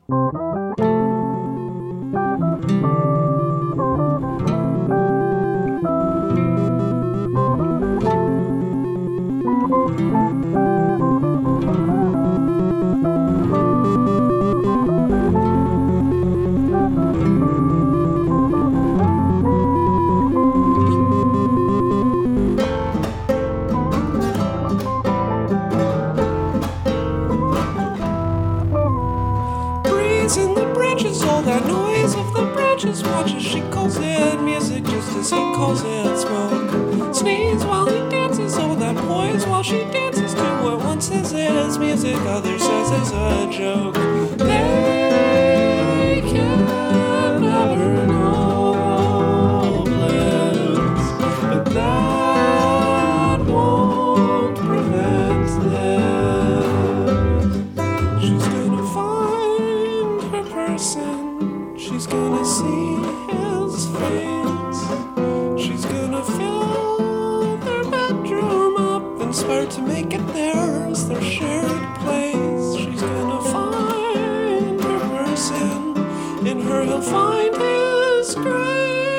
In the branches, all that noise of the branches. Watch as she calls it music, just as he calls it smoke. Sneeze while he dances, oh that poise while she dances to what one says is music, other says is a joke. They can never know bliss, but that won't prevent this. She's gonna find her person, she's gonna see his face, she's gonna fill their bedroom up, inspired to make it theirs, their shared place. She's gonna find her person, in her he'll find his grace.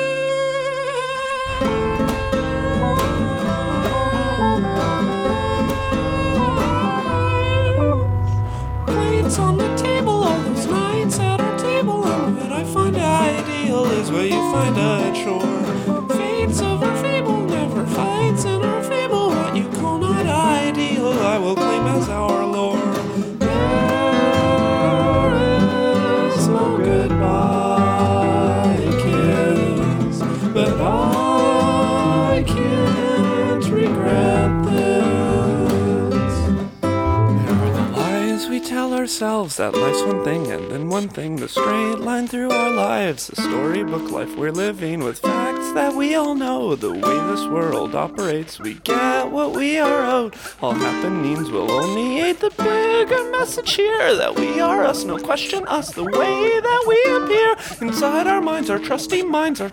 Plates on the table, all those nights at our table, and what I find ideal is what you find a chore. Fates of our fable, never fights in our fable. What you call not ideal, I will claim as our lore. There is no goodbye kiss, but I can't regret this. There are the lies we tell ourselves, that life's one thing and then one thing, the straight line through our lives, the storybook life we're living with facts that we all know. The way this world operates, we get what we are owed. All happenings will only aid the bigger message here, that we are us, no question us, the way that we appear. Inside our minds, our trusty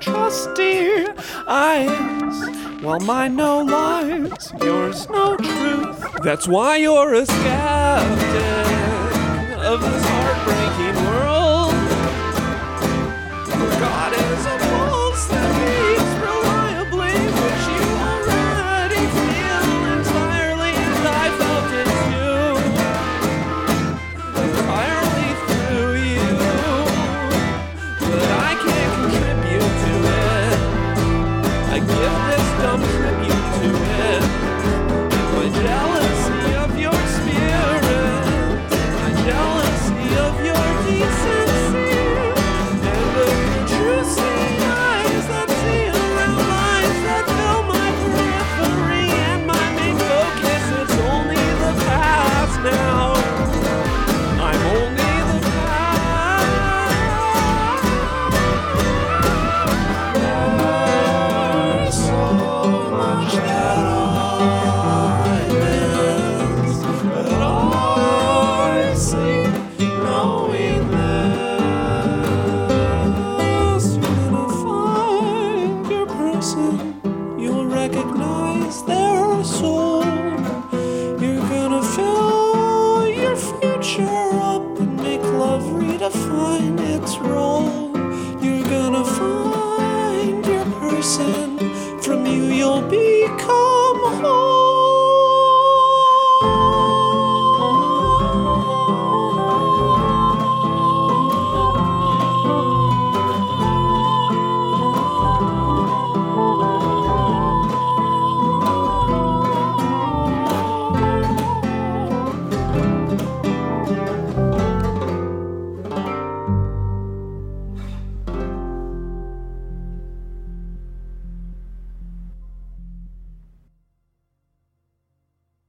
eyes, while mine know lies, yours know truth. That's why you're a skeptic of this heartbreaking world. God is a pulse that beats reliably, which you already feel entirely, and I felt it too, entirely through you. But I can't contribute to it, I give this dumb tribute to it. My jealousy of your spirit, my jealousy of your decency, and of your true seeing eyes that see around lines that fill my periphery and my main focus. It's only the past now, I'm only the past. There's so much that I miss, but I sleep knowing this. You're gonna find your person, you'll recognize their soul. You're gonna fill your future up and make love redefine its role.